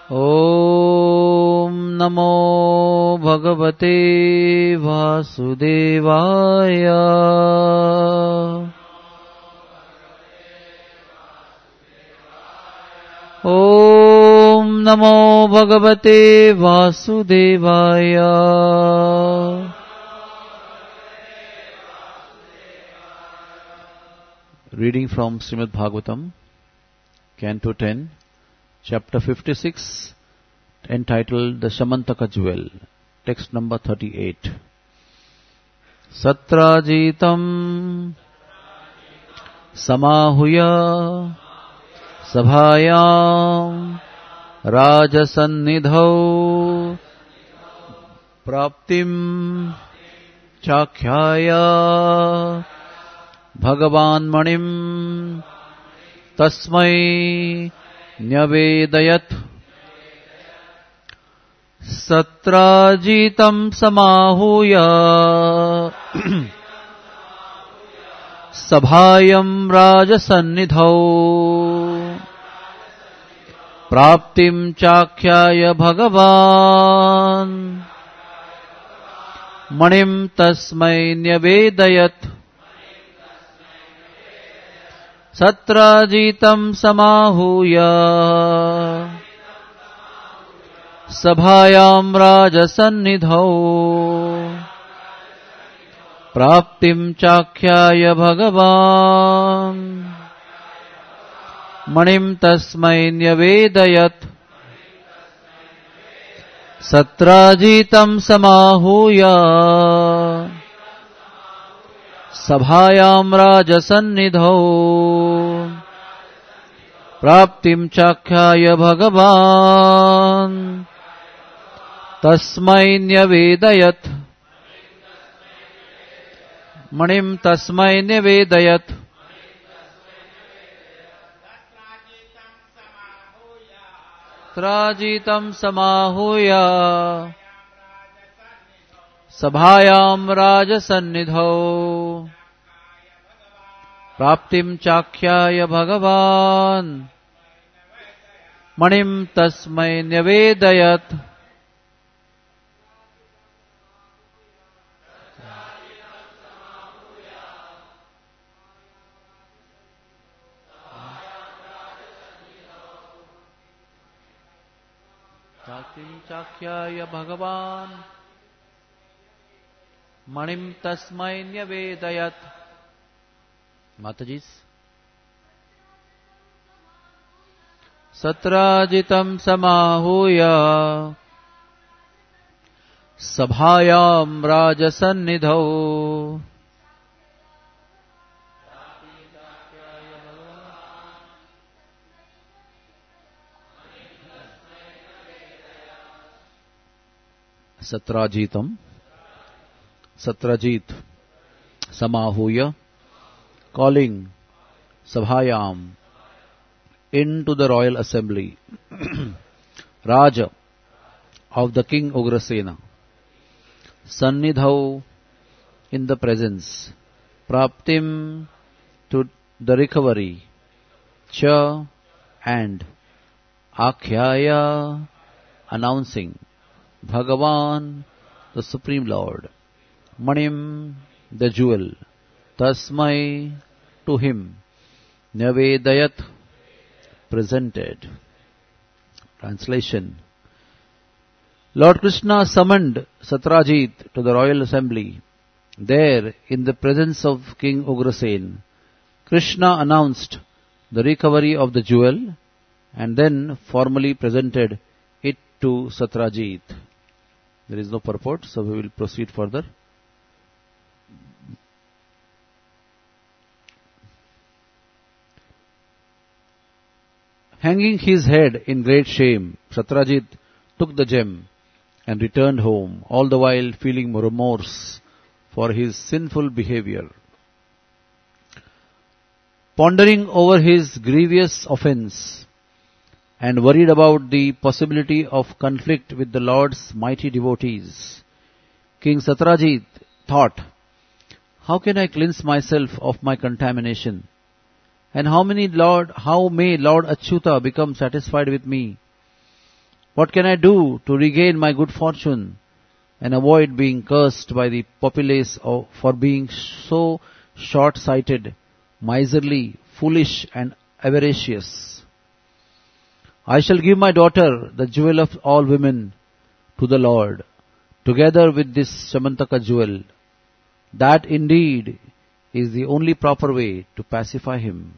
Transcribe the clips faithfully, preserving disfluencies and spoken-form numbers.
ॐ नमो भगवते वासुदेवाय। ॐ नमो भगवते वासुदेवाय। Reading from Srimad Bhagavatam, Canto ten, Chapter fifty-six, entitled The Shamantaka Jewel, text number thirty-eight. Satrajitam samahuya sabhayam rajasannidhau praptim chakhyaya Bhagavan Manim Tasmai Nyavedayat. Satrajitam Samahuya Sabhayam Rajasannidhau Praptim Chakhyaya Bhagavan Manim Tasmai Nyavedayat. Satrajitam samahuya sabhayam rajasannidhau praptim chakhyaya bhagavan manim tasmai nyavedayat. Satrajitam samahuya sabhayam rajasannidhau praptim chakhyaya bhagavan tasmai nyavedayat. Manim tasmai nyavedayat. Satrajitam samahuya sabhayam rajasannidhau praptim chakhyaya bhagavan manim tasmai nyavedayat. Praptim chakhyaya bhagavan manim tasmai nyavedayat. Matajis. Satrajitam samahuya sabhayam rajasannidhau Satrajitam Satrajit samahuya, calling Sabhayam into the royal assembly, Raja of the king Ugrasena, Sannidhau in the presence, Praptim to the recovery, Cha and Akhyaya announcing, Bhagavan the Supreme Lord, Manim the jewel, Tasmai to him, Nyavedayat presented. Translation. Lord Krishna summoned Satrajit to the royal assembly. There, in the presence of King Ugrasen, Krishna announced the recovery of the jewel and then formally presented it to Satrajit. There is no purport, so we will proceed further. Hanging his head in great shame, Satrajit took the gem and returned home, all the while feeling remorse for his sinful behavior. Pondering over his grievous offense and worried about the possibility of conflict with the Lord's mighty devotees, King Satrajit thought, how can I cleanse myself of my contamination? And how many Lord, how may Lord Achyuta become satisfied with me? What can I do to regain my good fortune and avoid being cursed by the populace of, for being so short-sighted, miserly, foolish and avaricious? I shall give my daughter, the jewel of all women, to the Lord, together with this Shamantaka jewel. That indeed is the only proper way to pacify him.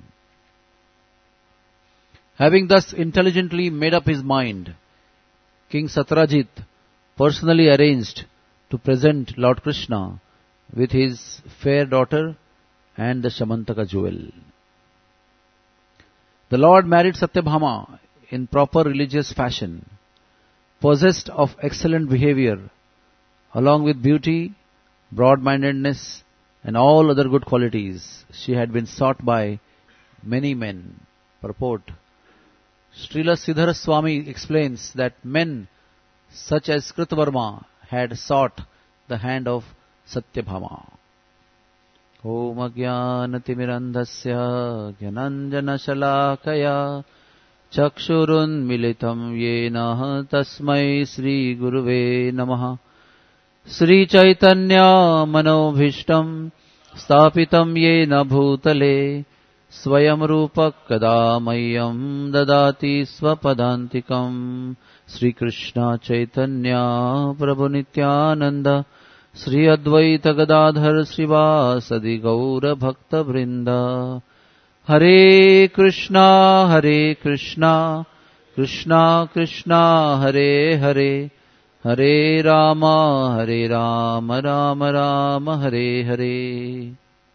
Having thus intelligently made up his mind, King Satyajit personally arranged to present Lord Krishna with his fair daughter and the Shamantaka jewel. The Lord married Satyabhama in proper religious fashion, possessed of excellent behavior, along with beauty, broad-mindedness, and all other good qualities. She had been sought by many men. Purport. Srila Sridhara Swami explains that men such as Kritavarma had sought the hand of Satyabhama. Om Ajnanatirandhasya Jnananjana Shalakaya Chakshurun Militam Yena Tasmai Sri Guruve Namaha. Sri Chaitanya Manobhishtam Stapitam Yena Bhutale Swayam Rupak Kadamayam Dadati Swapadantikam. Sri Krishna Chaitanya Prabhu Nityananda Sri Advaita Gadadhar Srivasadi Gaura Bhakta Vrinda. Hare Krishna Hare Krishna Krishna Krishna Hare Hare Hare Rama Hare Rama Rama Rama Hare Hare.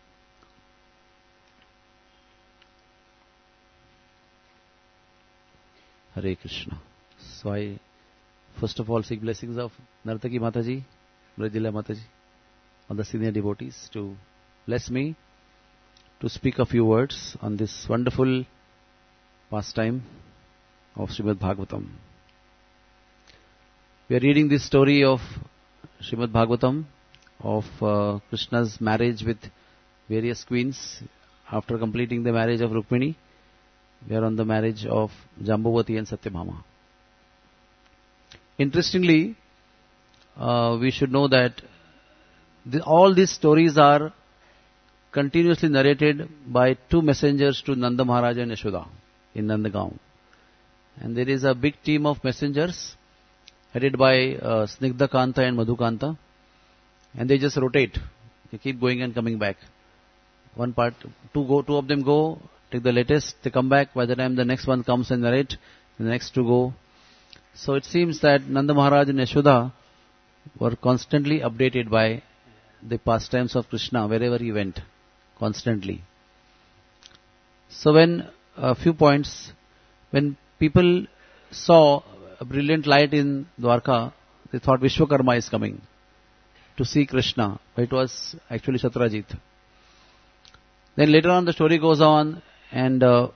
Hare Krishna. So I first of all seek blessings of Nartaki Mataji, Brajila Mataji, on the senior devotees to bless me to speak a few words on this wonderful pastime of Srimad Bhagavatam. We are reading this story of Srimad Bhagavatam, of uh, Krishna's marriage with various queens. After completing the marriage of Rukmini, we are on the marriage of Jambavati and Satyabhama. Interestingly, uh, we should know that the, all these stories are continuously narrated by two messengers to Nanda Maharaj and Yashoda in Nandagaon. And there is a big team of messengers headed by uh, Snigdha Kanta and Madhu Kanta, and they just rotate. They keep going and coming back. One part, two go, two of them go, take the latest, they come back. By the time the next one comes and narrate, the next two go. So it seems that Nanda Maharaj and Yashoda were constantly updated by the pastimes of Krishna wherever he went, constantly. So when a few points, when people saw a brilliant light in Dwarka, they thought Vishwakarma is coming to see Krishna, but it was actually Satyajit. Then later on the story goes on, and uh,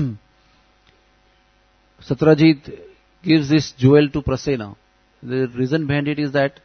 Satyajit gives this jewel to Prasena. The reason behind it is that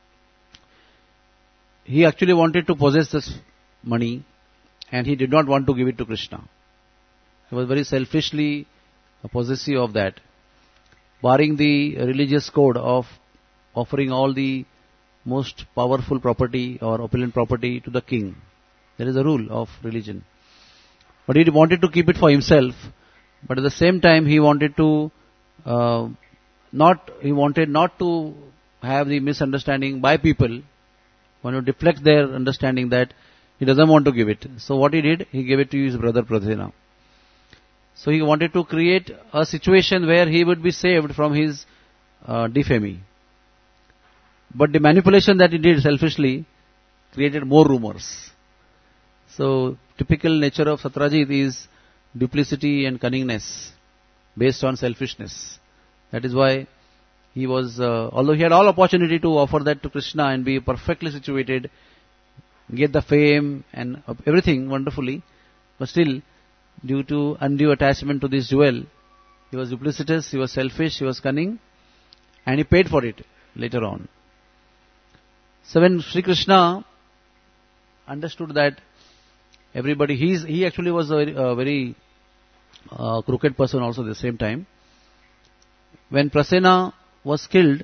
he actually wanted to possess this money and he did not want to give it to Krishna. He was very selfishly possessive of that, barring the religious code of offering all the most powerful property or opulent property to the king. There is a rule of religion. But he wanted to keep it for himself, but at the same time he wanted to uh, not, he wanted not to have the misunderstanding by people, want to deflect their understanding that he doesn't want to give it. So what he did, he gave it to his brother Prathena. So he wanted to create a situation where he would be saved from his uh, defaming. But the manipulation that he did selfishly created more rumors. So typical nature of Satyajit is duplicity and cunningness based on selfishness. That is why he was, uh, although he had all opportunity to offer that to Krishna and be perfectly situated, get the fame and everything wonderfully, but still, due to undue attachment to this jewel, he was duplicitous, he was selfish, he was cunning, and he paid for it later on. So when Sri Krishna understood that everybody, he's, he actually was a very, a very uh, crooked person also at the same time. when Prasena was killed,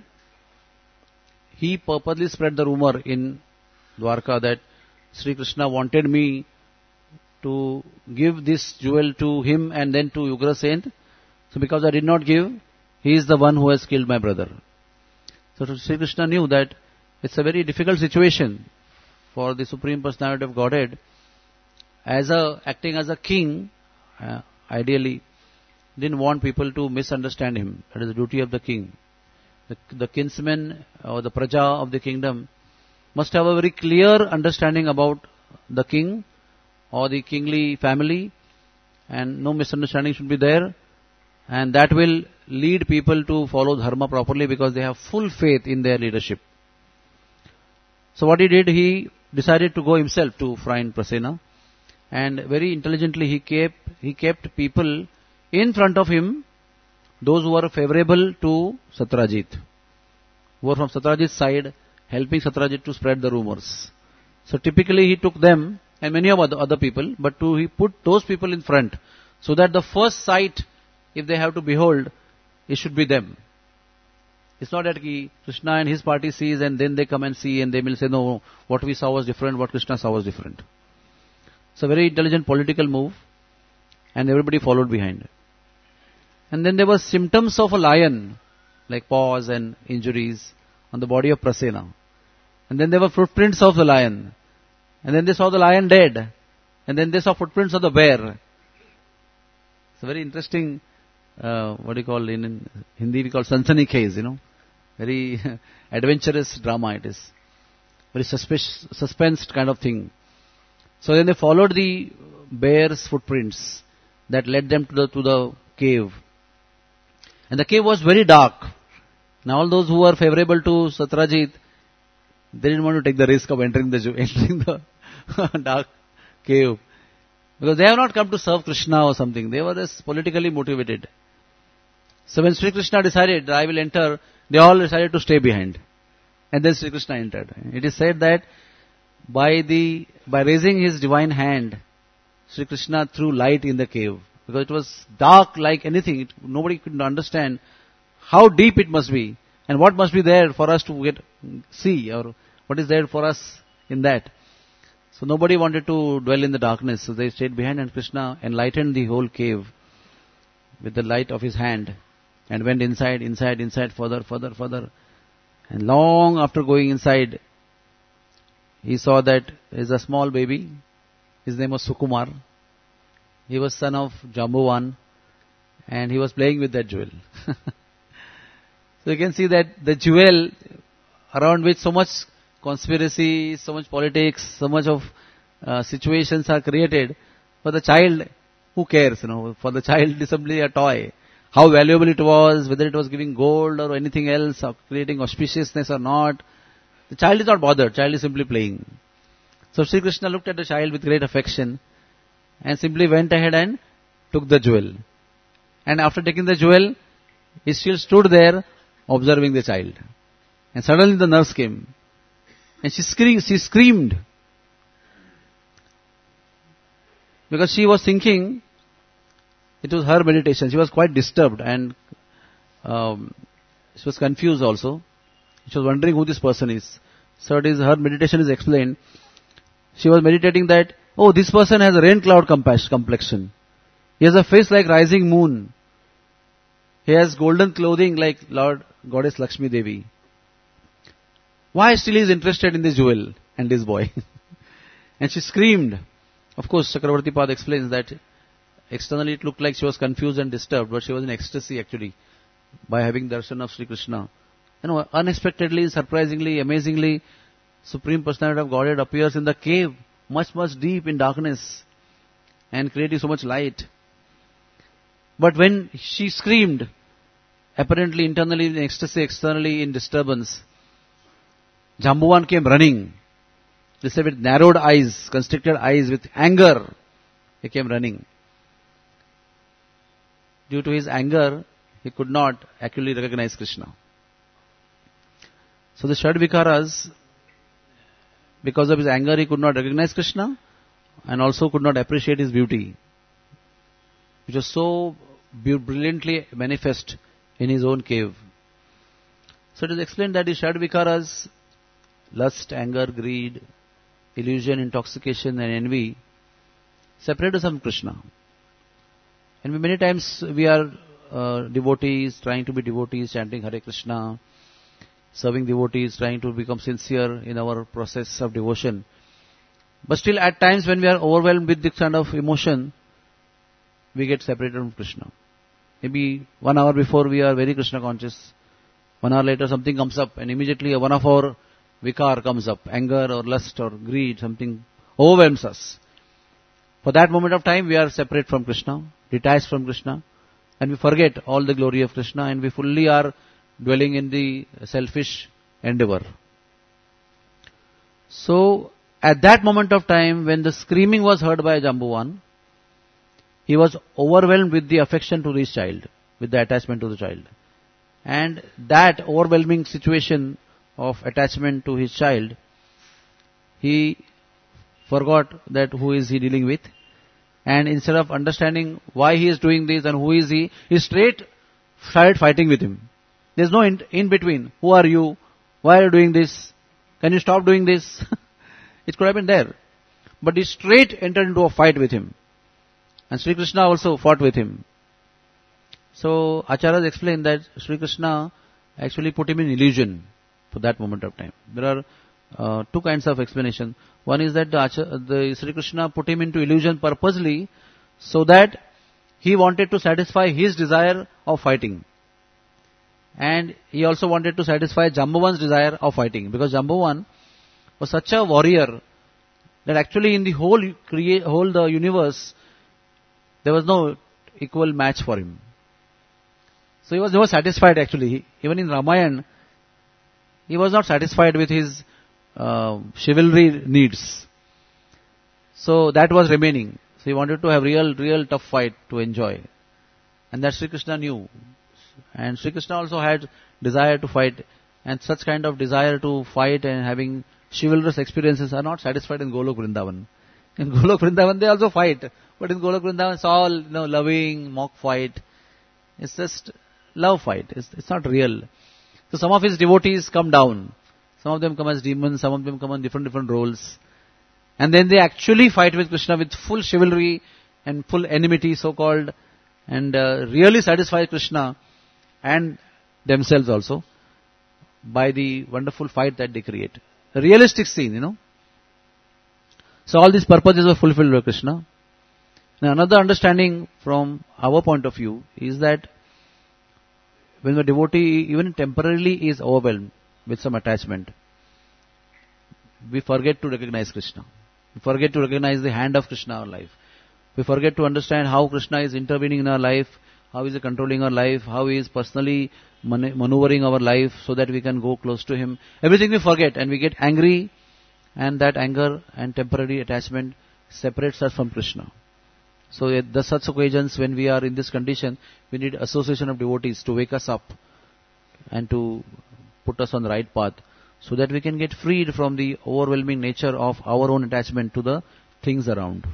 he purposely spread the rumor in Dwarka that Sri Krishna wanted me to give this jewel to him and then to Ugrasena. So because I did not give, he is the one who has killed my brother. So Sri Krishna knew that it's a very difficult situation for the Supreme Personality of Godhead. As a acting as a king, uh, ideally, didn't want people to misunderstand him. That is the duty of the king. The, the kinsmen or the praja of the kingdom must have a very clear understanding about the king or the kingly family, and no misunderstanding should be there, and that will lead people to follow dharma properly because they have full faith in their leadership. So what he did, he decided to go himself to find Prasena, and very intelligently he kept he kept people in front of him, those who were favorable to Satyajit, who were from Satyajit's side, helping Satyajit to spread the rumors. So typically he took them and many of other, other people, but to he put those people in front, so that the first sight, if they have to behold, it should be them. It's not that he, Krishna and his party sees and then they come and see and they will say, no, what we saw was different, what Krishna saw was different. It's a very intelligent political move, and everybody followed behind. And then there were symptoms of a lion, like paws and injuries on the body of Prasena. And then there were footprints of the lion. And then they saw the lion dead. And then they saw footprints of the bear. It's a very interesting, uh, what do you call, in, in Hindi we call Sansani case, you know. Very adventurous drama it is. Very suspense, suspense kind of thing. So then they followed the bear's footprints that led them to the, to the cave. And the cave was very dark. Now all those who were favorable to Satyajit, they didn't want to take the risk of entering the entering the dark cave. Because they have not come to serve Krishna or something. They were just politically motivated. So when Sri Krishna decided that I will enter, they all decided to stay behind. And then Sri Krishna entered. It is said that by the by raising his divine hand, Sri Krishna threw light in the cave. Because it was dark like anything. It, nobody could understand how deep it must be. And what must be there for us to get see, or what is there for us in that. So nobody wanted to dwell in the darkness. So they stayed behind, and Krishna enlightened the whole cave with the light of his hand and went inside, inside, inside, further, further, further. And long after going inside, he saw that there is a small baby. His name was Sukumar. He was son of Jambuvan, and he was playing with that jewel. So you can see that the jewel around which so much conspiracy, so much politics, so much of uh, situations are created, for the child, who cares, you know, for the child it is simply a toy. How valuable it was, whether it was giving gold or anything else, or creating auspiciousness or not, the child is not bothered, child is simply playing. So Sri Krishna looked at the child with great affection and simply went ahead and took the jewel. And after taking the jewel, he still stood there observing the child. And suddenly the nurse came. And she screamed, she screamed. Because she was thinking, it was her meditation. She was quite disturbed and um, she was confused also. She was wondering who this person is. So it is, her meditation is explained. She was meditating that, oh, this person has a rain cloud complexion. He has a face like rising moon. He has golden clothing like Lord Goddess Lakshmi Devi. Why still he is interested in this jewel and this boy? And she screamed. Of course, Chakravarti Pad explains that externally it looked like she was confused and disturbed, but she was in ecstasy actually by having darshan of Sri Krishna. You know, unexpectedly, surprisingly, amazingly, Supreme Personality of Godhead appears in the cave, much, much deep in darkness and creating so much light. But when she screamed, apparently internally in ecstasy, externally in disturbance, Jambuvan came running. They said with narrowed eyes, constricted eyes, with anger, he came running. Due to his anger, he could not actually recognize Krishna. So the Shadvikaras, because of his anger, he could not recognize Krishna and also could not appreciate his beauty, which was so brilliantly manifest in his own cave. So it is explained that the Shad Vikaras, lust, anger, greed, illusion, intoxication and envy, separate us from Krishna. And many times we are uh, devotees, trying to be devotees, chanting Hare Krishna, serving devotees, trying to become sincere in our process of devotion. But still at times when we are overwhelmed with this kind of emotion, we get separated from Krishna. Maybe one hour before we are very Krishna conscious. One hour later something comes up and immediately one of our vikar comes up. Anger or lust or greed, something overwhelms us. For that moment of time we are separate from Krishna, detached from Krishna, and we forget all the glory of Krishna and we fully are dwelling in the selfish endeavor. So, at that moment of time when the screaming was heard by Jambuvan, he was overwhelmed with the affection to his child, with the attachment to the child. And that overwhelming situation of attachment to his child, he forgot that who is he dealing with. And instead of understanding why he is doing this and who is he, he straight started fighting with him. There's no in, in between. Who are you? Why are you doing this? Can you stop doing this? It could have been there. But he straight entered into a fight with him. And Sri Krishna also fought with him. So Acharyas explain that Sri Krishna actually put him in illusion for that moment of time. There are uh, two kinds of explanation. One is that the, Achar- the Sri Krishna put him into illusion purposely so that he wanted to satisfy his desire of fighting. And he also wanted to satisfy Jambuvan's desire of fighting. Because Jambuvan was such a warrior that actually in the whole crea- whole the universe, there was no equal match for him. So he was never satisfied actually. He, even in Ramayana, he was not satisfied with his uh, chivalry needs. So that was remaining. So he wanted to have real, real tough fight to enjoy. And that Sri Krishna knew. And Sri Krishna also had desire to fight. And such kind of desire to fight and having chivalrous experiences are not satisfied in Golok Vrindavan. In Golok Vrindavan they also fight. But in Golok Vrindavan it's all, you know, loving, mock fight. It's just love fight. It's, it's not real. So some of his devotees come down. Some of them come as demons. Some of them come on different, different roles. And then they actually fight with Krishna with full chivalry and full enmity so-called. And uh, really satisfy Krishna and themselves also by the wonderful fight that they create. A realistic scene, you know. So all these purposes were fulfilled by Krishna. Now another understanding from our point of view is that when the devotee even temporarily is overwhelmed with some attachment, we forget to recognize Krishna. We forget to recognize the hand of Krishna in our life. We forget to understand how Krishna is intervening in our life, how is he controlling our life, how he is personally man- maneuvering our life so that we can go close to him. Everything we forget and we get angry, and that anger and temporary attachment separates us from Krishna. So at the such occasions when we are in this condition, we need association of devotees to wake us up and to put us on the right path so that we can get freed from the overwhelming nature of our own attachment to the things around.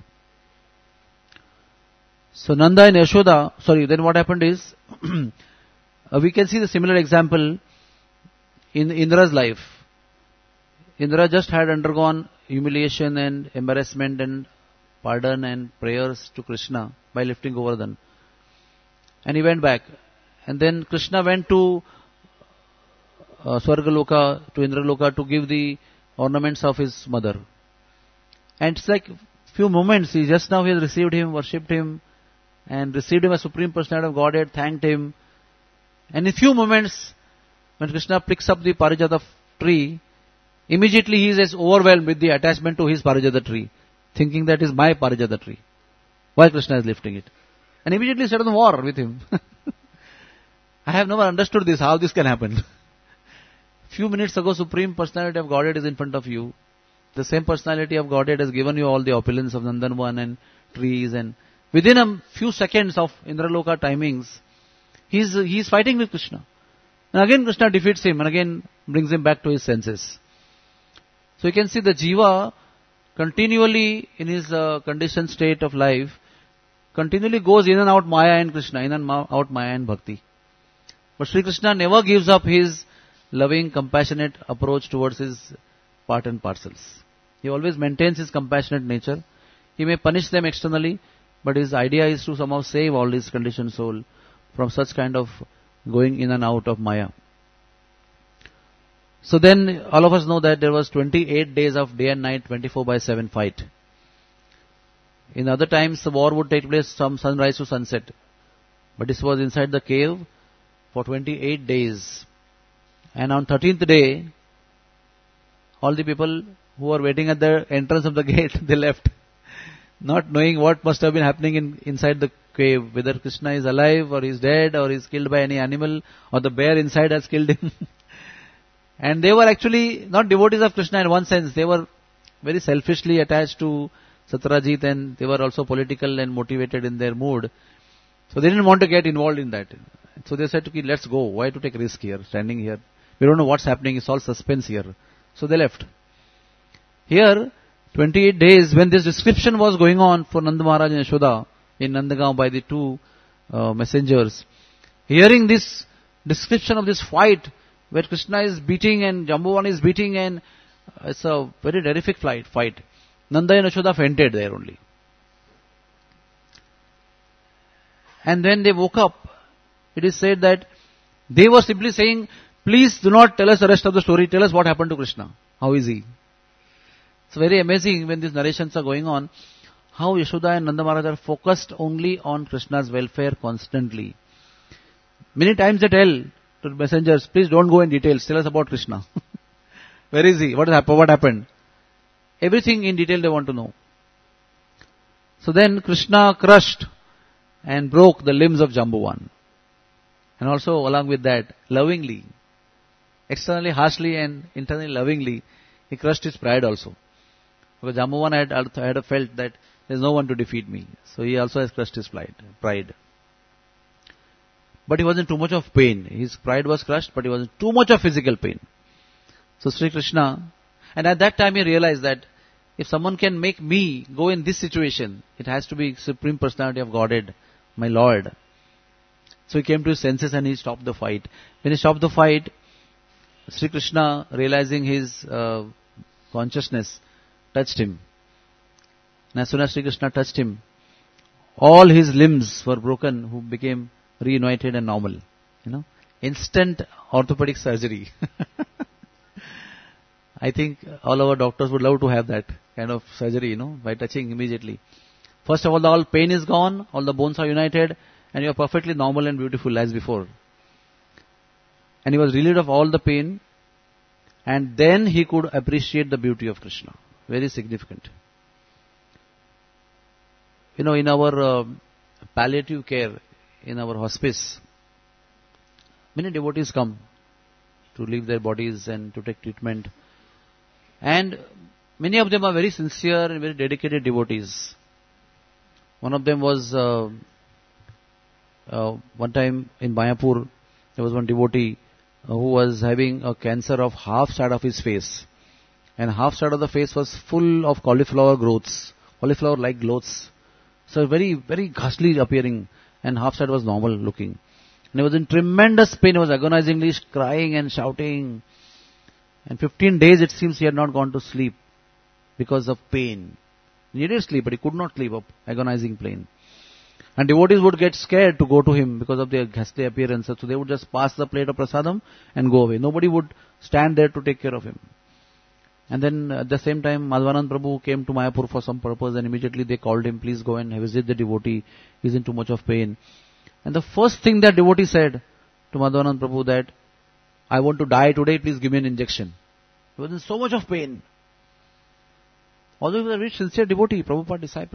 So Nanda and Yashoda, sorry, then what happened is, uh, we can see the similar example in Indra's life. Indra just had undergone humiliation and embarrassment and pardon and prayers to Krishna by lifting Govardhan. And he went back. And then Krishna went to uh, Swargaloka, to Indraloka to give the ornaments of his mother. And it's like few moments, he just now he has received him, worshipped him, and received him as Supreme Personality of Godhead, thanked him. And in few moments, when Krishna picks up the Parijata tree, immediately he is as overwhelmed with the attachment to his Parijata tree, thinking that is my Parijata tree. Why Krishna is lifting it? And immediately set on war with him. I have never understood this, how this can happen. Few minutes ago, Supreme Personality of Godhead is in front of you. The same Personality of Godhead has given you all the opulence of Nandanvan and trees, and within a few seconds of Indraloka timings, he's, he's fighting with Krishna. And again Krishna defeats him and again brings him back to his senses. So you can see the Jiva continually in his uh, conditioned state of life, continually goes in and out Maya and Krishna, in and out Maya and Bhakti. But Sri Krishna never gives up his loving, compassionate approach towards his part and parcels. He always maintains his compassionate nature. He may punish them externally, but his idea is to somehow save all this conditioned soul from such kind of going in and out of Maya. So then all of us know that there was twenty-eight days of day and night, twenty-four by seven fight. In other times the war would take place from sunrise to sunset. But this was inside the cave for twenty-eight days. And on thirteenth day, all the people who were waiting at the entrance of the gate, they left. Not knowing what must have been happening in, inside the cave. Whether Krishna is alive or is dead or is killed by any animal or the bear inside has killed him. And they were actually not devotees of Krishna in one sense. They were very selfishly attached to Satyajit and they were also political and motivated in their mood. So they didn't want to get involved in that. So they said, okay, let's go. Why to take risk here, standing here? We don't know what's happening. It's all suspense here. So they left. Here, twenty-eight days, when this description was going on for Nanda Maharaj and Yashoda in Nandagaon by the two uh, messengers, hearing this description of this fight where Krishna is beating and Jambuvan is beating and uh, it's a very terrific fight, fight. Nanda and Yashoda fainted there only. And when they woke up, it is said that they were simply saying, please do not tell us the rest of the story, tell us what happened to Krishna. How is he? It's very amazing when these narrations are going on, how Yashoda and Nanda Maharaj are focused only on Krishna's welfare constantly. Many times they tell to the messengers, please don't go in details, tell us about Krishna. Where is he? What happened? What happened? Everything in detail they want to know. So then Krishna crushed and broke the limbs of Jambuvan. And also along with that, lovingly, externally harshly and internally lovingly, he crushed his pride also. Because Jambuvan had, had felt that there is no one to defeat me. So he also has crushed his pride. But he was in too much of pain. His pride was crushed, but he was in too much of physical pain. So Sri Krishna, and at that time he realized that if someone can make me go in this situation, it has to be Supreme Personality of Godhead, my Lord. So he came to his senses and he stopped the fight. When he stopped the fight, Sri Krishna, realizing his uh, consciousness, touched him. And as soon as Sri Krishna touched him, all his limbs were broken, who became reunited and normal. You know, instant orthopedic surgery. I think all our doctors would love to have that kind of surgery, you know, by touching immediately. First of all, the all pain is gone, all the bones are united, and you are perfectly normal and beautiful as before. And he was relieved of all the pain, and then he could appreciate the beauty of Krishna. Very significant. You know, in our uh, palliative care, in our hospice, many devotees come to leave their bodies and to take treatment. And many of them are very sincere and very dedicated devotees. One of them was, uh, uh, one time in Mayapur, there was one devotee uh, who was having a cancer of half side of his face. And half side of the face was full of cauliflower growths, cauliflower-like growths. So very, very ghastly appearing, and half side was normal looking. And he was in tremendous pain, he was agonizingly crying and shouting. And fifteen days it seems he had not gone to sleep because of pain. He needed sleep, but he could not sleep up, agonizing pain. And devotees would get scared to go to him because of their ghastly appearance. So they would just pass the plate of prasadam and go away. Nobody would stand there to take care of him. And then at the same time, Madhvanand Prabhu came to Mayapur for some purpose, and immediately they called him, please go and visit the devotee, he's in too much of pain. And the first thing that devotee said to Madhvanand Prabhu that, I want to die today, please give me an injection. He was in so much of pain. Although he was a very sincere devotee, Prabhupada disciple.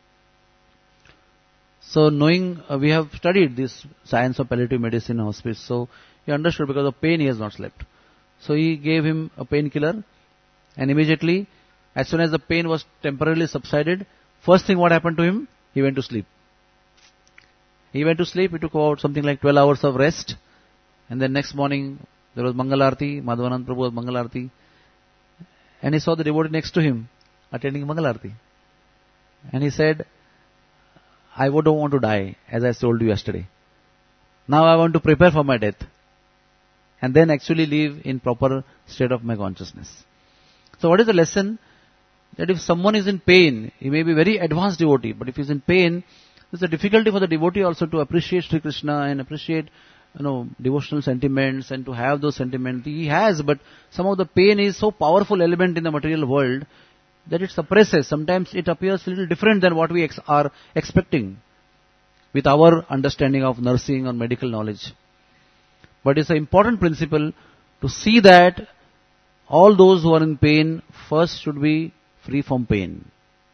So knowing, uh, we have studied this science of palliative medicine in hospice, so he understood because of pain he has not slept. So he gave him a painkiller, and immediately, as soon as the pain was temporarily subsided, first thing what happened to him, he went to sleep. He went to sleep, he took about something like twelve hours of rest, and then next morning, there was Mangalarti, Madhvanand Prabhu was Mangalarti, and he saw the devotee next to him, attending Mangalarti. And he said, I don't want to die, as I told you yesterday. Now I want to prepare for my death. And then actually live in proper state of my consciousness. So what is the lesson? That if someone is in pain, he may be very advanced devotee, but if he is in pain, there's a difficulty for the devotee also to appreciate Sri Krishna and appreciate, you know, devotional sentiments and to have those sentiments. He has, but some of the pain is so powerful element in the material world that it suppresses. Sometimes it appears a little different than what we ex- are expecting with our understanding of nursing or medical knowledge. But it's an important principle to see that all those who are in pain first should be free from pain.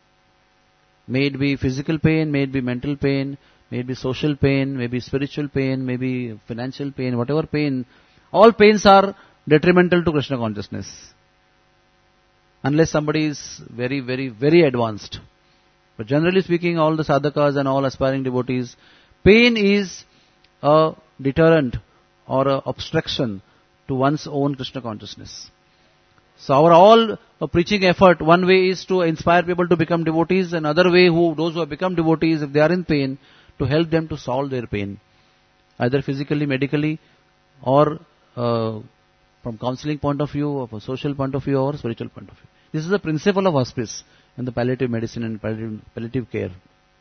May it be physical pain, may it be mental pain, may it be social pain, maybe spiritual pain, maybe financial pain, whatever pain. All pains are detrimental to Krishna consciousness. Unless somebody is very, very, very advanced. But generally speaking, all the sadhakas and all aspiring devotees, pain is a deterrent or a obstruction to one's own Krishna consciousness. So our all uh, preaching effort, one way is to inspire people to become devotees, another way, who those who have become devotees, if they are in pain, to help them to solve their pain, either physically, medically, or uh, from counseling point of view, or from social point of view, or spiritual point of view. This is the principle of hospice in the palliative medicine and palliative, palliative care.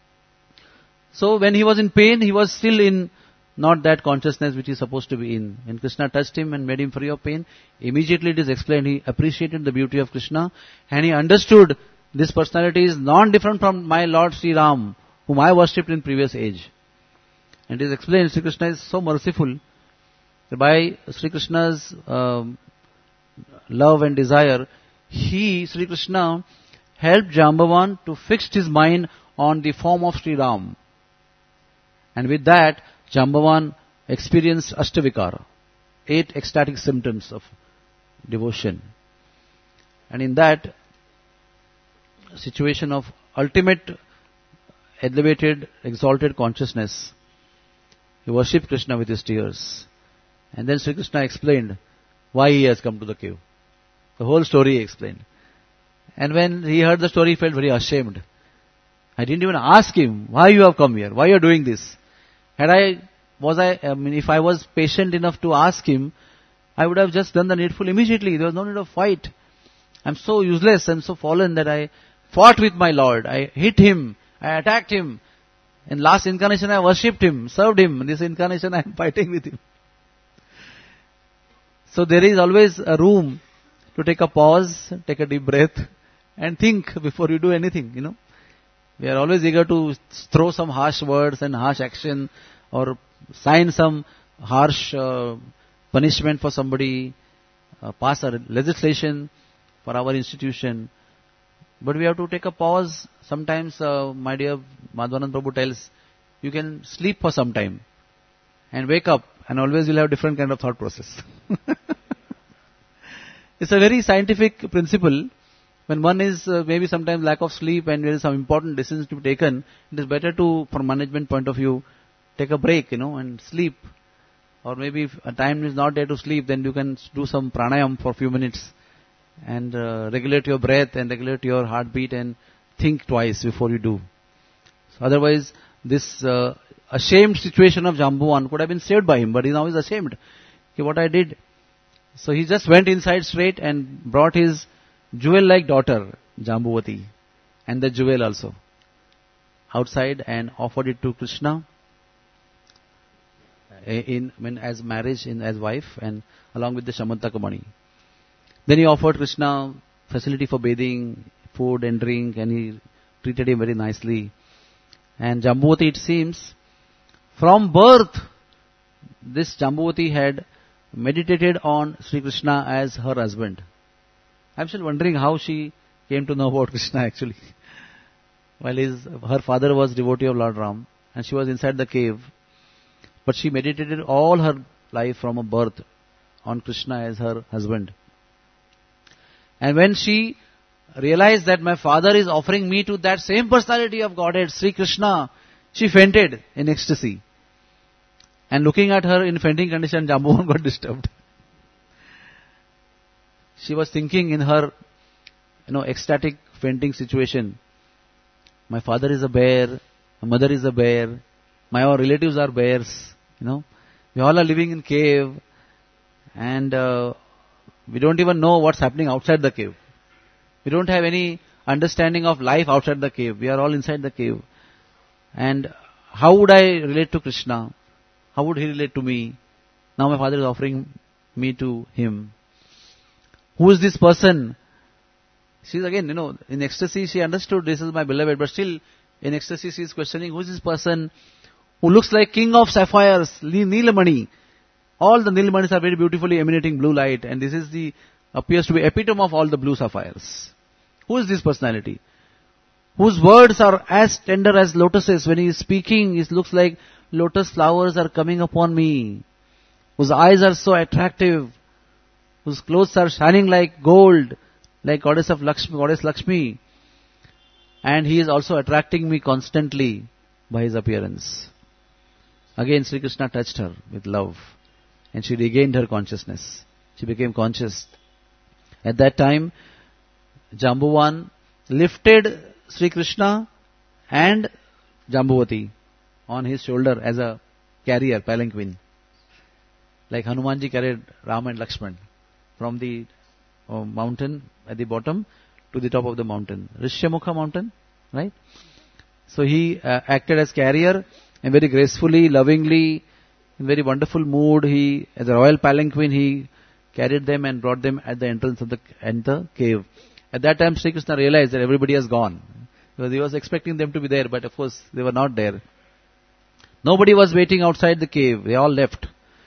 So when he was in pain, he was still in not that consciousness which he is supposed to be in. When Krishna touched him and made him free of pain, immediately it is explained, he appreciated the beauty of Krishna and he understood this personality is non-different from my Lord Sri Ram, whom I worshipped in previous age. And it is explained, Sri Krishna is so merciful that by Sri Krishna's um, love and desire, he, Sri Krishna, helped Jambavan to fix his mind on the form of Sri Ram. And with that, Jambavan experienced Ashtavikara, eight ecstatic symptoms of devotion. And in that situation of ultimate, elevated, exalted consciousness, he worshipped Krishna with his tears. And then Sri Krishna explained why he has come to the cave. The whole story he explained. And when he heard the story, he felt very ashamed. I didn't even ask him, why you have come here? Why you are doing this? Had I, was I, I mean, if I was patient enough to ask him, I would have just done the needful immediately. There was no need of fight. I'm so useless, I'm so fallen that I fought with my Lord. I hit him, I attacked him. In last incarnation I worshipped him, served him. This incarnation I am fighting with him. So there is always a room to take a pause, take a deep breath and think before you do anything, you know. We are always eager to throw some harsh words and harsh action or sign some harsh uh, punishment for somebody, uh, pass a legislation for our institution. But we have to take a pause. Sometimes, uh, my dear Madhvanand Prabhu tells, you can sleep for some time and wake up and always you'll have different kind of thought process. It's a very scientific principle. When one is uh, maybe sometimes lack of sleep and there is some important decisions to be taken, it is better to, from management point of view, take a break, you know, and sleep. Or maybe if a time is not there to sleep, then you can do some pranayam for a few minutes and uh, regulate your breath and regulate your heartbeat and think twice before you do. So otherwise, this uh, ashamed situation of Jambuvan could have been saved by him, but he now is ashamed. Okay, what I did. So he just went inside straight and brought his jewel-like daughter, Jambuvati, and the jewel also, outside and offered it to Krishna in, I mean, as marriage, in as wife, and along with the Shamantakamani. Then he offered Krishna facility for bathing, food and drink, and he treated him very nicely. And Jambuvati, it seems, from birth, this Jambuvati had meditated on Sri Krishna as her husband. I'm still wondering how she came to know about Krishna actually. While his, her father was devotee of Lord Ram and she was inside the cave. But she meditated all her life from a birth on Krishna as her husband. And when she realized that my father is offering me to that same personality of Godhead, Sri Krishna, she fainted in ecstasy. And looking at her in fainting condition, Jambuvan got disturbed. She was thinking in her, you know, ecstatic fainting situation, my father is a bear, my mother is a bear, my all relatives are bears, you know, We all are living in cave, and uh, we don't even know what's happening outside the cave. We don't have any understanding of life outside the cave. We are all inside the cave. And how would I relate to Krishna? How would he relate to me? Now my father is offering me to him. Who is this person? She's again, you know, in ecstasy she understood this is my beloved, but still in ecstasy she is questioning, who is this person who looks like king of sapphires, Neelamani. All the Neelamanis are very beautifully emanating blue light, and this is the, appears to be epitome of all the blue sapphires. Who is this personality? Whose words are as tender as lotuses. When he is speaking, it looks like lotus flowers are coming upon me. Whose eyes are so attractive. Whose clothes are shining like gold, like goddess of Lakshmi, goddess Lakshmi. And he is also attracting me constantly by his appearance. Again, Sri Krishna touched her with love, and she regained her consciousness. She became conscious. At that time, Jambuvan lifted Sri Krishna and Jambuvati on his shoulder as a carrier, palanquin. Like Hanumanji carried Ram and Lakshman from the uh, mountain at the bottom to the top of the mountain. Rishyamukha mountain, right? So he uh, acted as carrier, and very gracefully, lovingly, in very wonderful mood, he, as a royal palanquin, he carried them and brought them at the entrance of the, and the cave. At that time, Sri Krishna realized that everybody has gone. Because he was expecting them to be there, but of course, they were not there. Nobody was waiting outside the cave. They all left.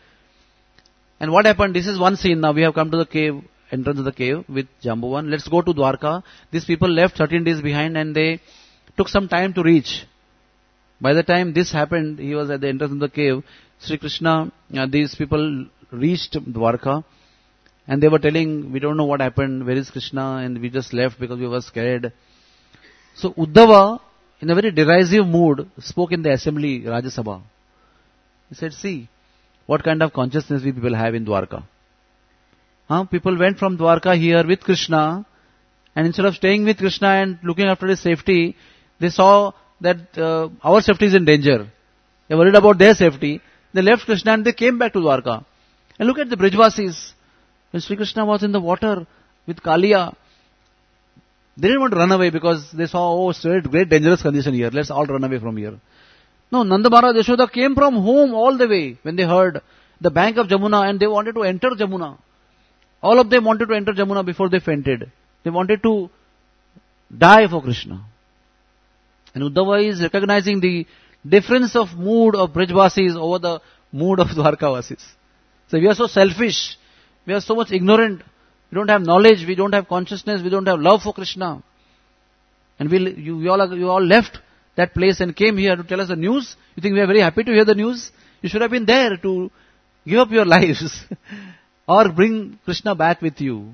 And what happened? This is one scene. Now we have come to the cave, entrance of the cave with Jambuvan. Let's go to Dwarka. These people left thirteen days behind, and they took some time to reach. By the time this happened, he was at the entrance of the cave. Sri Krishna, uh, these people reached Dwarka, and they were telling, we don't know what happened, where is Krishna, and we just left because we were scared. So Uddhava, in a very derisive mood, spoke in the assembly, Rajya Sabha. He said, see, what kind of consciousness we people have in Dwarka. Huh? People went from Dwarka here with Krishna, and instead of staying with Krishna and looking after his safety, they saw that uh, our safety is in danger. They were worried about their safety. They left Krishna and they came back to Dwarka. And look at the Brijvasis. When Sri Krishna was in the water with Kaliya, they didn't want to run away because they saw, oh, great, great dangerous condition here. Let's all run away from here. No, Nanda Maharaj, Yashoda came from home all the way when they heard the bank of Jamuna, and they wanted to enter Jamuna. All of them wanted to enter Jamuna before they fainted. They wanted to die for Krishna. And Uddhava is recognizing the difference of mood of Brijvasis over the mood of Dwarkavasis. So we are so selfish. We are so much ignorant. We don't have knowledge. We don't have consciousness. We don't have love for Krishna. And we, you, you, all, are, you all left that place and came here to tell us the news. You think we are very happy to hear the news? You should have been there to give up your lives or bring Krishna back with you.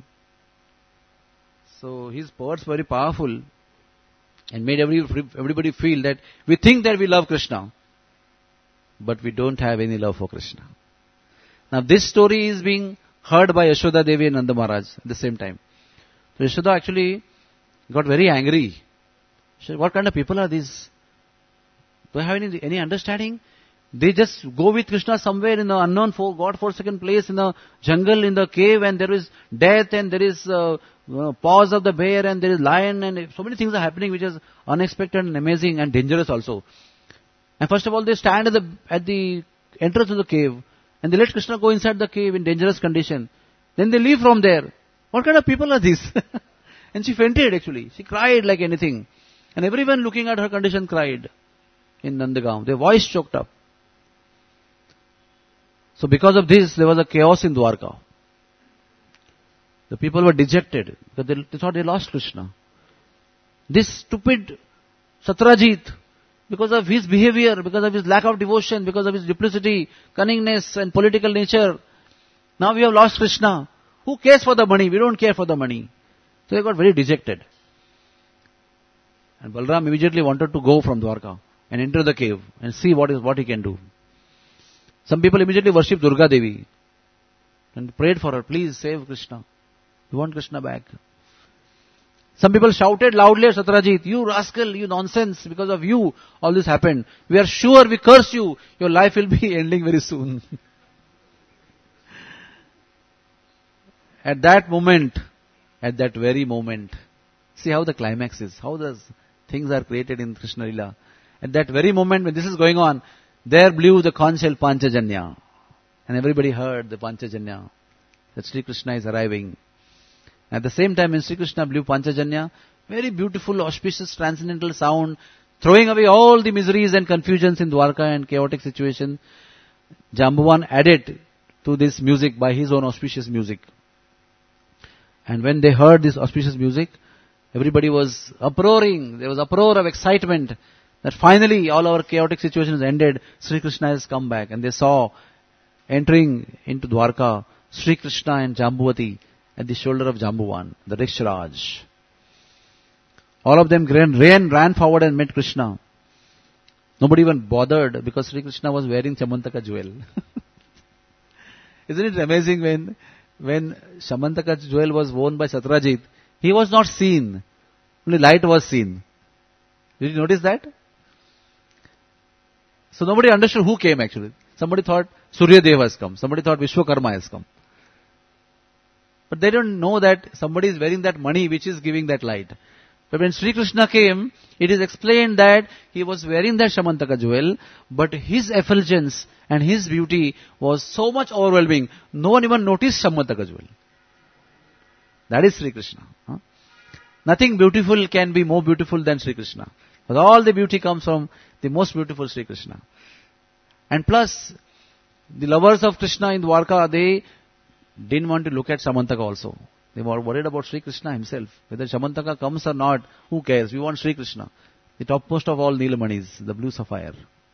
So his words were very powerful and made every, everybody feel that we think that we love Krishna, but we don't have any love for Krishna. Now this story is being heard by Yashoda Devi and Nanda Maharaj at the same time. So Yashoda actually got very angry. She said, what kind of people are these? Do I have any, any understanding? They just go with Krishna somewhere in the unknown, for God-forsaken place, in the jungle, in the cave, and there is death, and there is uh, uh, paws of the bear, and there is lion, and so many things are happening which is unexpected and amazing and dangerous also. And first of all, they stand at the, at the entrance of the cave, and they let Krishna go inside the cave in dangerous condition. Then they leave from there. What kind of people are these? And she fainted actually. She cried like anything. And everyone looking at her condition cried in Nandagaon. Their voice choked up. So because of this, there was a chaos in Dwarka. The people were dejected because they, they thought they lost Krishna. This stupid Satrajit, because of his behavior, because of his lack of devotion, because of his duplicity, cunningness and political nature, now we have lost Krishna. Who cares for the money? We don't care for the money. So they got very dejected. And Balram immediately wanted to go from Dwarka and enter the cave and see what is what he can do. Some people immediately worshipped Durga Devi and prayed for her, please save Krishna. We want Krishna back. Some people shouted loudly at Satrajit, you rascal, you nonsense, because of you all this happened. We are sure, we curse you, your life will be ending very soon. at that moment, at that very moment, see how the climax is, how the things are created in Krishna Lila. At that very moment when this is going on, there blew the conch shell Panchajanya. And everybody heard the Panchajanya, that Sri Krishna is arriving. At the same time, when Sri Krishna blew Panchajanya, very beautiful, auspicious, transcendental sound, throwing away all the miseries and confusions in Dwarka and chaotic situation, Jambuvan added to this music by his own auspicious music. And when they heard this auspicious music, everybody was uproaring. There was uproar of excitement that finally all our chaotic situations ended. Sri Krishna has come back. And they saw entering into Dwarka Sri Krishna and Jambuvati at the shoulder of Jambuvan, the Rikshraj. All of them ran, ran, ran forward and met Krishna. Nobody even bothered because Sri Krishna was wearing Chamantaka jewel. Isn't it amazing when, when Chamantaka jewel was worn by Satyajit, he was not seen. Only light was seen. Did you notice that? So nobody understood who came actually. Somebody thought Surya Deva has come. Somebody thought Vishwakarma has come. But they don't know that somebody is wearing that money which is giving that light. But when Sri Krishna came, it is explained that he was wearing that Shamantaka jewel, but his effulgence and his beauty was so much overwhelming, no one even noticed Shamantaka jewel. That is Sri Krishna. Huh? Nothing beautiful can be more beautiful than Sri Krishna. But all the beauty comes from the most beautiful Sri Krishna. And plus, the lovers of Krishna in Dwarka, they didn't want to look at Samantaka also. They were worried about Sri Krishna himself. Whether Samantaka comes or not, who cares? We want Sri Krishna. The topmost of all Neelamanis, the blue sapphire.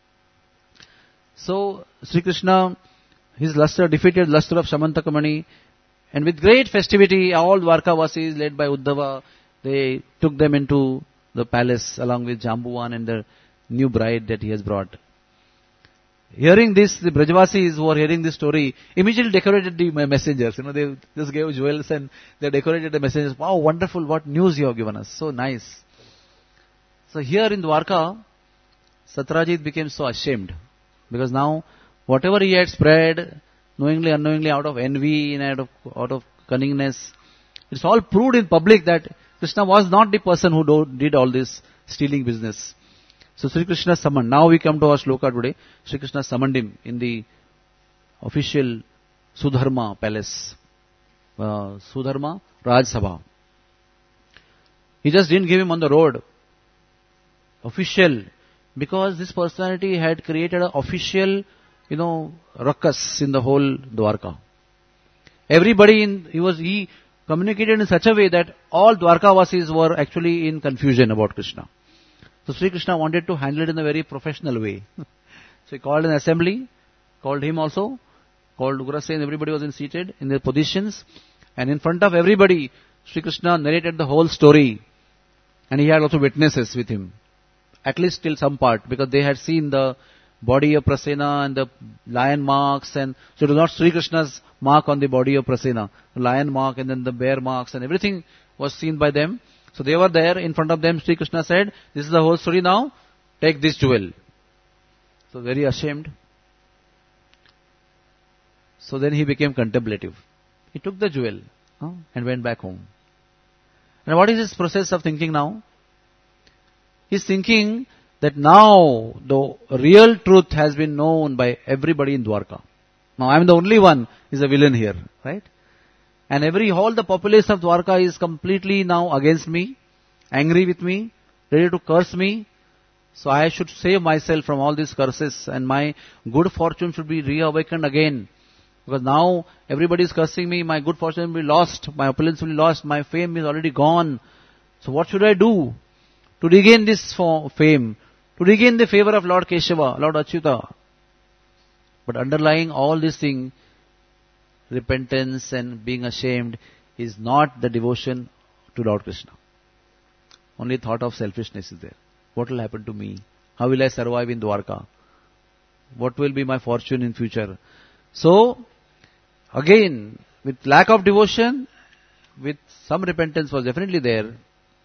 So, Sri Krishna, his luster, defeated luster of Samantaka Mani, and with great festivity, all Dwarka Vasis, led by Uddhava, they took them into the palace along with Jambuvan and the new bride that he has brought. Hearing this, the Brajavasis who were hearing this story immediately decorated the messengers. You know, they just gave jewels and they decorated the messengers. Wow, wonderful, what news you have given us. So nice. So here in Dwarka, Satyajit became so ashamed. Because now, whatever he had spread, knowingly, unknowingly, out of envy and out of, out of cunningness, it's all proved in public that Krishna was not the person who do, did all this stealing business. So Sri Krishna summoned. Now we come to our shloka today. Sri Krishna summoned him in the official Sudharma palace. Uh, Sudharma Raj Sabha. He just didn't give him on the road. Official. Because this personality had created an official, you know, ruckus in the whole Dwarka. Everybody in, he was, he communicated in such a way that all Dwarka Vasis were actually in confusion about Krishna. So Sri Krishna wanted to handle it in a very professional way. So he called an assembly, called him also, called Ugrasen, everybody was in seated in their positions. And in front of everybody, Sri Krishna narrated the whole story. And he had also witnesses with him. At least till some part, because they had seen the body of Prasena and the lion marks. And so it was not Sri Krishna's mark on the body of Prasena. The lion mark and then the bear marks and everything was seen by them. So they were there in front of them. Sri Krishna said, this is the whole story now. Take this jewel. So very ashamed. So then he became contemplative. He took the jewel huh, and went back home. And what is his process of thinking now? He's thinking that now the real truth has been known by everybody in Dwarka. Now I am the only one who is a villain here, right? And every, all the populace of Dwarka is completely now against me, angry with me, ready to curse me. So I should save myself from all these curses and my good fortune should be reawakened again. Because now everybody is cursing me, my good fortune will be lost, my opulence will be lost, my fame is already gone. So what should I do to regain this fame, to regain the favor of Lord Keshava, Lord Achyuta? But underlying all these things, repentance and being ashamed is not the devotion to Lord Krishna. Only thought of selfishness is there. What will happen to me? How will I survive in Dwarka? What will be my fortune in future? So, again, with lack of devotion, with some repentance was definitely there.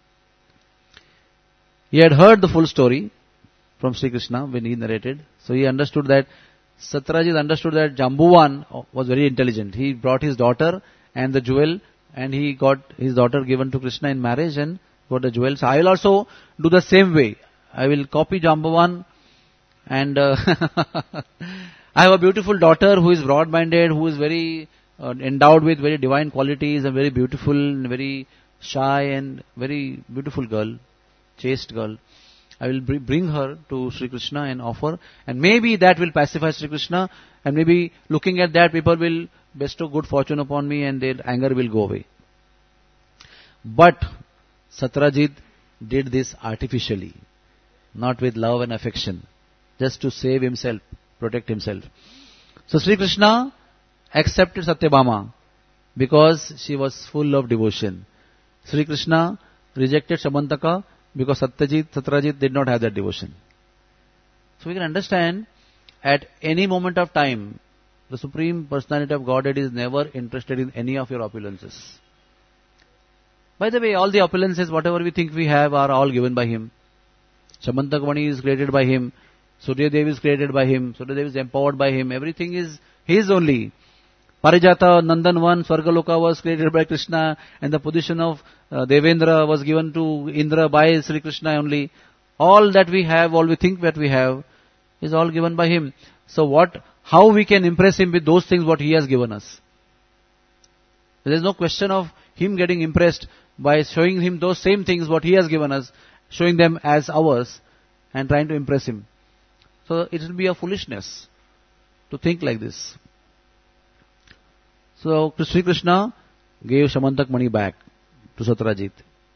He had heard the full story from Sri Krishna when he narrated. So he understood that Satyajit understood that Jambuvan was very intelligent. He brought his daughter and the jewel, and he got his daughter given to Krishna in marriage and got the jewel. So I will also do the same way. I will copy Jambavan, and uh, I have a beautiful daughter who is broad-minded, who is very uh, endowed with very divine qualities, and very beautiful and very shy and very beautiful girl, chaste girl. I will br- bring her to Sri Krishna and offer, and maybe that will pacify Sri Krishna, and maybe looking at that, people will bestow good fortune upon me and their anger will go away. But Satyajit did this artificially, not with love and affection, just to save himself, protect himself. So Sri Krishna accepted Satyabhama because she was full of devotion. Sri Krishna rejected Shamantaka because Satyajit, Satyajit did not have that devotion. So we can understand, at any moment of time, the Supreme Personality of Godhead is never interested in any of your opulences. By the way, all the opulences, whatever we think we have, are all given by Him. Shamantakmani is created by Him. Surya Dev is created by Him. Surya Dev is empowered by Him. Everything is His only. Parijata, Nandanvan, Swargaloka was created by Krishna, and the position of uh, Devendra was given to Indra by Sri Krishna only. All that we have, all we think that we have, is all given by Him. So what, how we can impress Him with those things what He has given us? There is no question of Him getting impressed by showing Him those same things what He has given us, showing them as ours, and trying to impress Him. So it will be a foolishness to think like this. So Sri Krishna gave Shamantakmani back to Satyajit.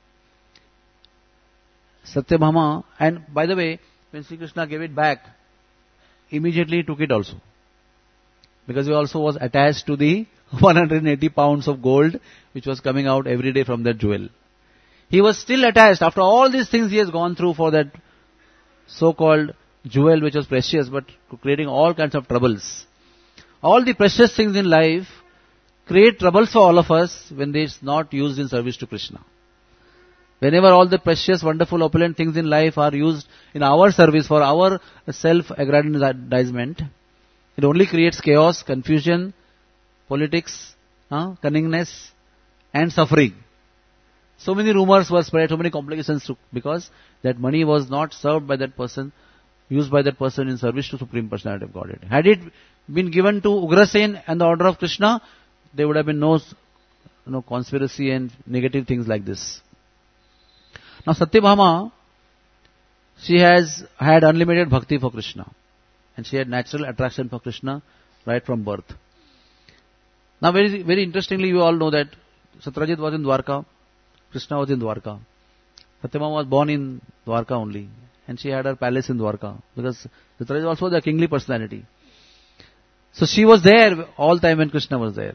Satyabhama, and by the way, when Sri Krishna gave it back, immediately he took it also. Because he also was attached to the one hundred eighty pounds of gold which was coming out every day from that jewel. He was still attached after all these things he has gone through for that so-called jewel which was precious, but creating all kinds of troubles. All the precious things in life create troubles for all of us when they are not used in service to Krishna. Whenever all the precious, wonderful, opulent things in life are used in our service for our self-aggrandizement, it only creates chaos, confusion, politics, huh, cunningness, and suffering. So many rumors were spread, so many complications took, because that money was not served by that person, used by that person in service to Supreme Personality of Godhead. Had it been given to Ugrasen and the order of Krishna, there would have been no, no conspiracy and negative things like this. Now Satyabhama, she has had unlimited bhakti for Krishna, and she had natural attraction for Krishna right from birth. Now very very interestingly, you all know that Satyajit was in Dwarka, Krishna was in Dwarka. Satyabhama was born in Dwarka only, and she had her palace in Dwarka, because Satyajit also was a kingly personality. So she was there all time when Krishna was there.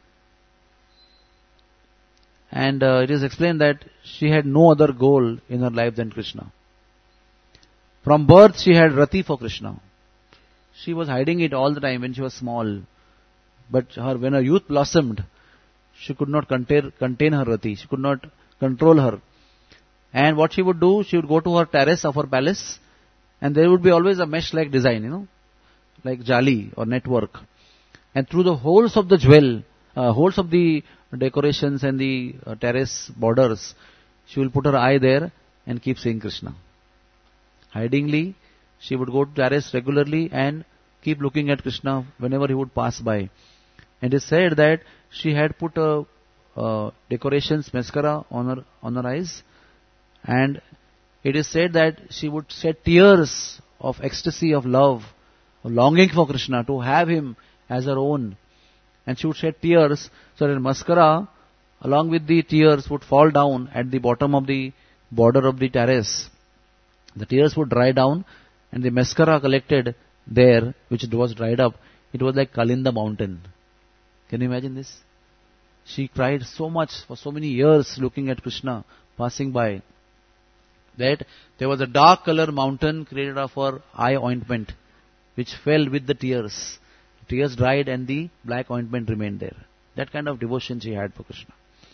And uh, it is explained that she had no other goal in her life than Krishna. From birth she had rati for Krishna. She was hiding it all the time when she was small. But her, when her youth blossomed, she could not contain, contain her rati. She could not control her. And what she would do, she would go to her terrace of her palace, and there would be always a mesh-like design, you know, like jali or network. And through the holes of the jewel, uh, holes of the decorations and the uh, terrace borders, she will put her eye there and keep seeing Krishna. Hidingly, she would go to terrace regularly and keep looking at Krishna whenever he would pass by. And it is said that she had put a uh, decorations, mascara on her on her eyes, and it is said that she would shed tears of ecstasy, of love, of longing for Krishna, to have him as her own. And she would shed tears, so that mascara, along with the tears, would fall down at the bottom of the border of the terrace. The tears would dry down, and the mascara collected there, which was dried up, it was like Kalinda mountain. Can you imagine this? She cried so much for so many years looking at Krishna passing by, that there was a dark color mountain created of her eye ointment, which fell with the tears. Tears dried and the black ointment remained there. That kind of devotion she had for Krishna.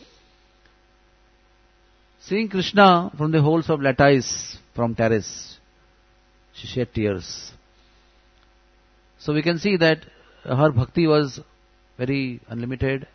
Seeing Krishna from the holes of lattice from terrace, she shed tears. So we can see that her bhakti was very unlimited,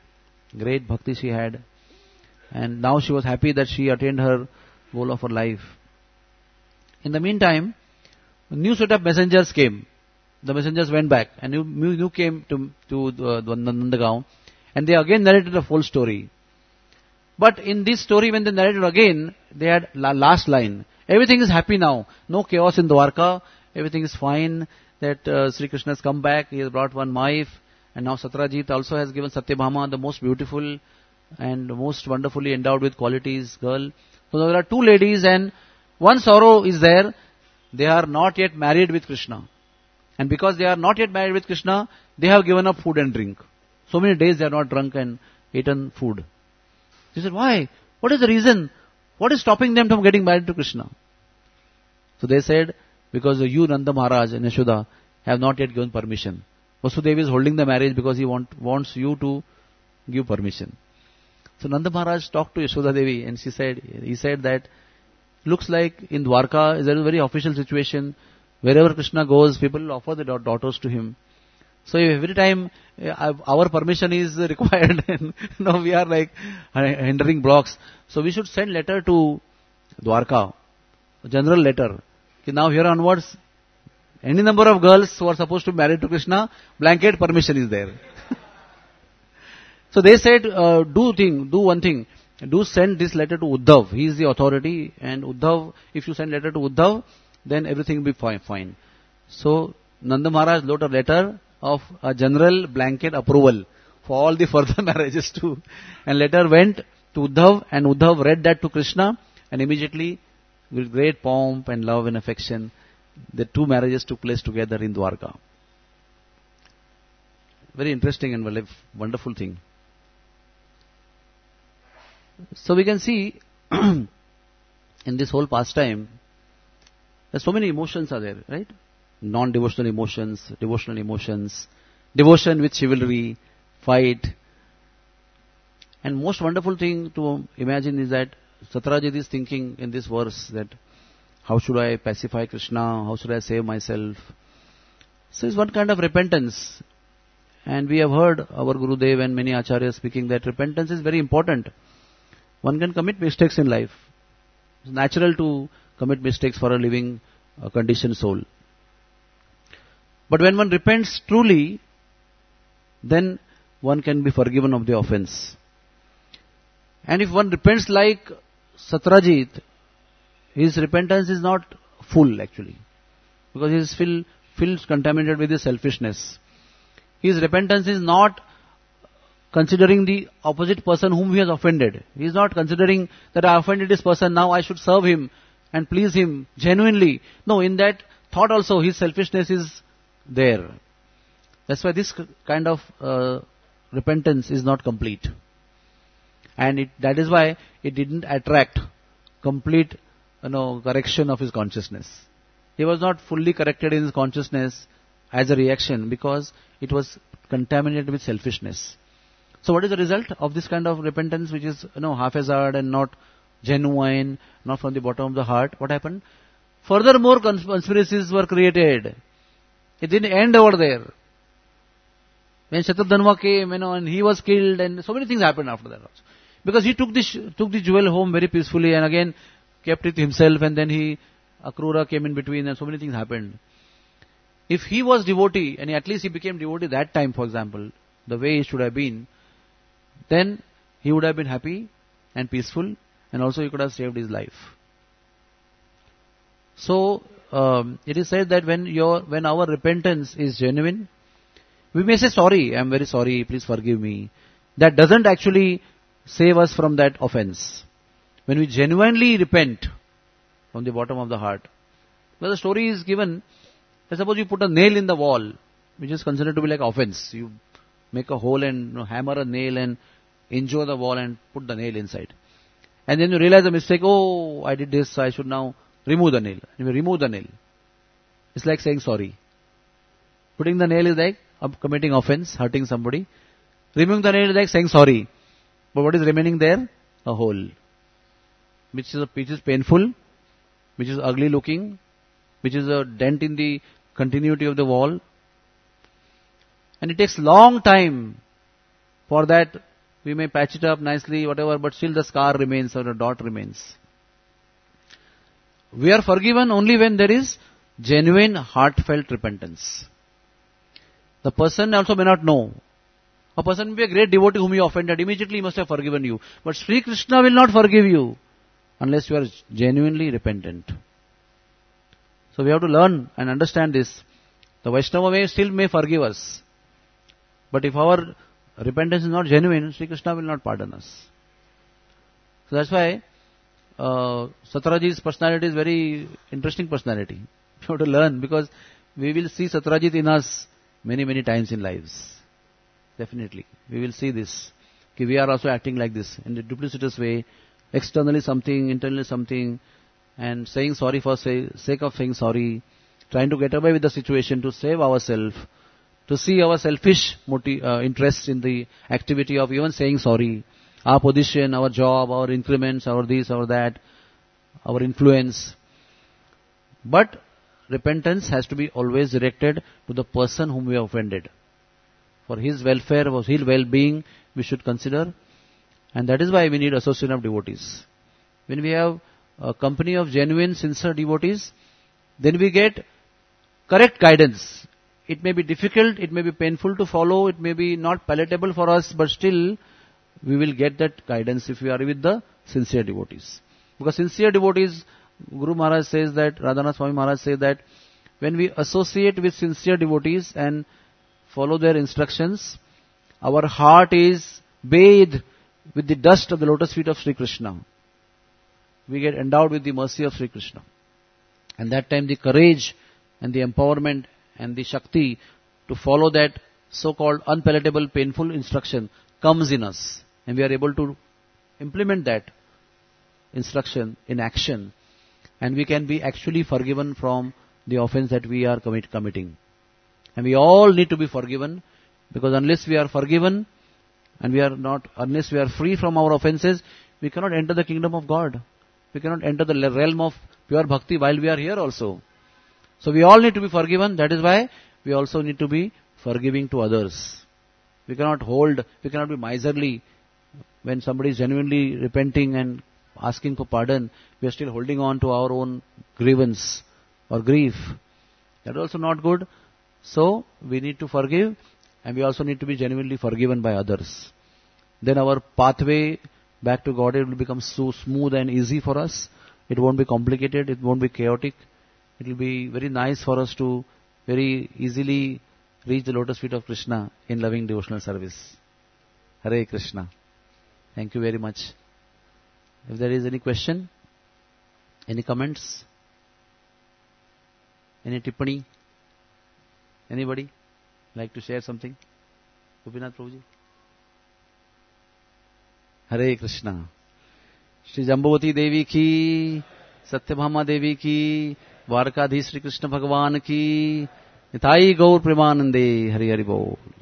Great bhakti she had. And now she was happy that she attained her goal of her life. In the meantime, a new set of messengers came. The messengers went back and new, new, new came to, to uh, Nandagaon, and they again narrated the full story. But in this story, when they narrated again, they had la- last line. Everything is happy now. No chaos in Dwarka. Everything is fine. That uh, Sri Krishna has come back. He has brought one wife. And now Satyajit also has given Satyabhama, the most beautiful and most wonderfully endowed with qualities girl. So there are two ladies, and one sorrow is there. They are not yet married with Krishna. And because they are not yet married with Krishna, they have given up food and drink. So many days they are not drunk and eaten food. He said, why? What is the reason? What is stopping them from getting married to Krishna? So they said, because you, Nanda Maharaj and Yashoda, have not yet given permission. Vasudevi is holding the marriage because he want, wants you to give permission. So Nanda Maharaj talked to Yashoda Devi, and she said, he said that, looks like in Dwarka, there is a very official situation. Wherever Krishna goes, people offer their daughters to him. So every time uh, our permission is required, and now we are like hindering blocks. So we should send letter to Dwarka, a general letter. Okay, now here onwards, any number of girls who are supposed to marry to Krishna, blanket permission is there. So they said, uh, do thing, do one thing. Do send this letter to Uddhav. He is the authority, and Uddhav, if you send letter to Uddhav, then everything will be fine. fine. So Nanda Maharaj wrote a letter of a general blanket approval for all the further marriages too. And letter went to Uddhav, and Uddhav read that to Krishna, and immediately, with great pomp and love and affection, the two marriages took place together in Dwarka. Very interesting and wonderful thing. So we can see in this whole pastime, there's so many emotions are there, right? Non-devotional emotions, devotional emotions, devotion with chivalry, fight. And most wonderful thing to imagine is that Satyajit is thinking in this verse that how should I pacify Krishna, how should I save myself? So it's one kind of repentance. And we have heard our Gurudev and many acharyas speaking that repentance is very important. One can commit mistakes in life. It's natural to commit mistakes for a living, uh, conditioned soul. But when one repents truly, then one can be forgiven of the offense. And if one repents like Satyajit, his repentance is not full actually, because he is filled, filled contaminated with his selfishness. His repentance is not considering the opposite person whom he has offended. He is not considering that I offended this person, now I should serve him and please him genuinely. No, in that thought also his selfishness is there. That's why this kind of uh, repentance is not complete. And it, that is why it didn't attract complete you know, correction of his consciousness. He was not fully corrected in his consciousness as a reaction because it was contaminated with selfishness. So what is the result of this kind of repentance, which is you know haphazard and not genuine, not from the bottom of the heart? What happened? Furthermore conspiracies were created. It didn't end over there. When Shatrughna came, you know, and he was killed, and so many things happened after that also. Because he took this took the jewel home very peacefully, and again kept it himself, and then he Akrura came in between, and so many things happened. If he was devotee, and at least he became devotee that time, for example, the way he should have been, then he would have been happy and peaceful, and also he could have saved his life. So um, it is said that when your when our repentance is genuine, we may say sorry, I am very sorry, please forgive me. That doesn't actually save us from that offense. When we genuinely repent from the bottom of the heart, well, the story is given. Suppose you put a nail in the wall, which is considered to be like offense. You make a hole and you know, hammer a nail and injure the wall and put the nail inside. And then you realize the mistake, oh, I did this, I should now remove the nail. And you remove the nail. It's like saying sorry. Putting the nail is like committing offense, hurting somebody. Removing the nail is like saying sorry. But what is remaining there? A hole. Which is, a, which is painful, which is ugly looking, which is a dent in the continuity of the wall. And it takes long time for that we may patch it up nicely, whatever, but still the scar remains or the dot remains. We are forgiven only when there is genuine, heartfelt repentance. The person also may not know. A person may be a great devotee whom you offended, immediately he must have forgiven you. But Sri Krishna will not forgive you unless you are genuinely repentant. So we have to learn and understand this. The Vaishnava may still may forgive us. But if our repentance is not genuine, Sri Krishna will not pardon us. So that's why uh, Satyajit's personality is very interesting personality. We have to learn, because we will see Satyajit in us many, many times in lives. Definitely. We will see this. Okay, we are also acting like this, in a duplicitous way. Externally something, internally something, and saying sorry for say, sake of saying sorry, trying to get away with the situation to save ourselves, to see our selfish motive, uh, interests in the activity of even saying sorry, our position, our job, our increments, our this, our that, our influence. But repentance has to be always directed to the person whom we have offended. For his welfare, for his well-being, we should consider. And that is why we need association of devotees. When we have a company of genuine, sincere devotees, then we get correct guidance. It may be difficult, it may be painful to follow, it may be not palatable for us, but still we will get that guidance if we are with the sincere devotees. Because sincere devotees, Guru Maharaj says that, Radhanath Swami Maharaj says that, when we associate with sincere devotees and follow their instructions, our heart is bathed with the dust of the lotus feet of Sri Krishna. We get endowed with the mercy of Sri Krishna. And that time the courage and the empowerment and the Shakti to follow that so-called unpalatable, painful instruction comes in us. And we are able to implement that instruction in action. And we can be actually forgiven from the offense that we are commit, committing. And we all need to be forgiven, because unless we are forgiven and we are not, unless we are free from our offenses, we cannot enter the kingdom of God. We cannot enter the realm of pure bhakti while we are here also. So we all need to be forgiven. That is why we also need to be forgiving to others. We cannot hold, we cannot be miserly. When somebody is genuinely repenting and asking for pardon, we are still holding on to our own grievance or grief. That is also not good. So we need to forgive, and we also need to be genuinely forgiven by others. Then our pathway back to God, it will become so smooth and easy for us. It won't be complicated, it won't be chaotic. It will be very nice for us to very easily reach the lotus feet of Krishna in loving devotional service. Hare Krishna. Thank you very much. If there is any question, any comments, any tippani, anybody like to share something? Gopinath Prabhuji. Hare Krishna. Shri Jambavati Devi ki, Satyabhama Devi ki, Dwarkadhi Shri Krishna Bhagavan ki, Nitai Gaur Premanande. Hari Hari Bol.